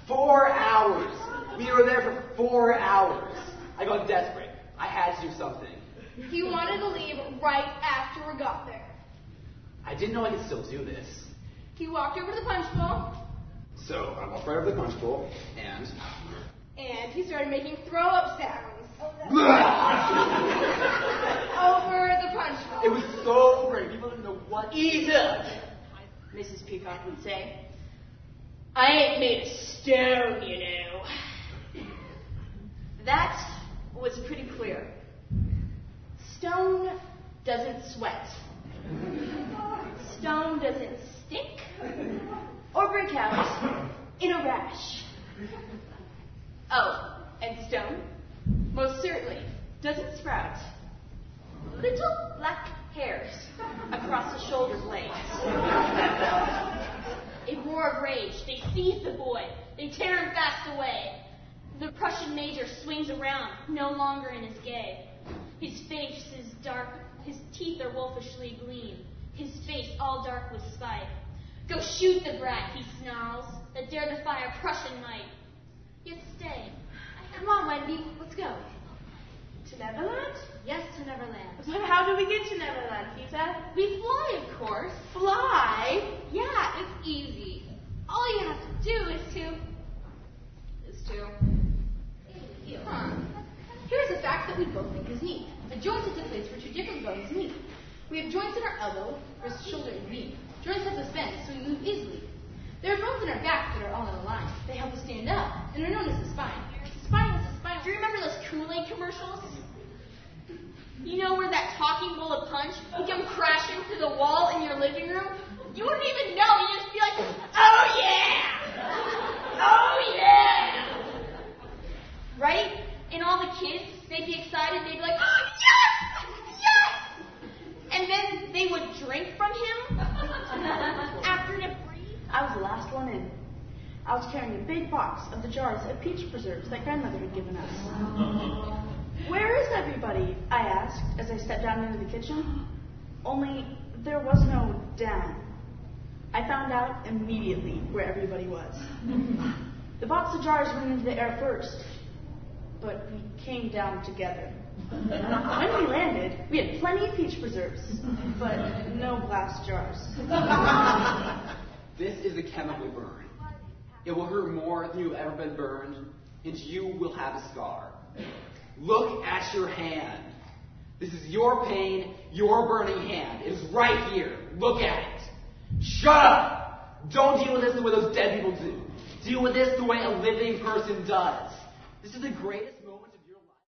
4 hours. We were there for 4 hours. I got desperate. I had to do something. He wanted to leave right after we got there. I didn't know I could still do this. He walked over to the punch bowl. So I walked right over to the punch bowl, and he started making throw-up sounds. Over the punch bowl. It was so great. People didn't know what to do. Mrs. Peacock would say. I ain't made of stone, you know. That was pretty clear. Stone doesn't sweat. Stone doesn't stink or break out in a rash. Oh, and stone most certainly doesn't sprout little black hairs across the shoulder blades. In roar of rage, they seize the boy. They tear him fast away. The Prussian major swings around, no longer in his gay. His face is dark, his teeth are wolfishly gleam, his face all dark with spite. Go shoot the brat, he snarls, that dare defy a Prussian might. Yet stay. Come on, Wendy, let's go. To Neverland? Yes, to Neverland. But how do we get to Neverland, Pizza? We fly, of course. Fly? Yeah, it's easy. All you have to do is to... Here's a fact that we both think is neat. A joint is a place where two different bones meet. We have joints in our elbow, wrist, shoulder, and knee. Joints help us bend so we move easily. There are bones in our back that are all in a line. They help us stand up and are known as the spine. The spine is the spine. Do you remember those Kool-Aid commercials? You know where that talking bowl of punch would come crashing through the wall in your living room? You wouldn't even know. You'd just be like, oh yeah! Oh yeah! Right? And all the kids, they'd be excited. They'd be like, oh yes! Yes! And then they would drink from him after it breathed. I was the last one in. I was carrying a big box of the jars of peach preserves that grandmother had given us. Where is everybody? I asked as I stepped down into the kitchen. Only there was no down. I found out immediately where everybody was. The box of jars went into the air first, but we came down together. When we landed, we had plenty of peach preserves, but no glass jars. This is a chemical burn. It will hurt more than you've ever been burned, and you will have a scar. Look at your hand. This is your pain, your burning hand. It is right here. Look at it. Shut up! Don't deal with this the way those dead people do. Deal with this the way a living person does. This is the greatest moment of your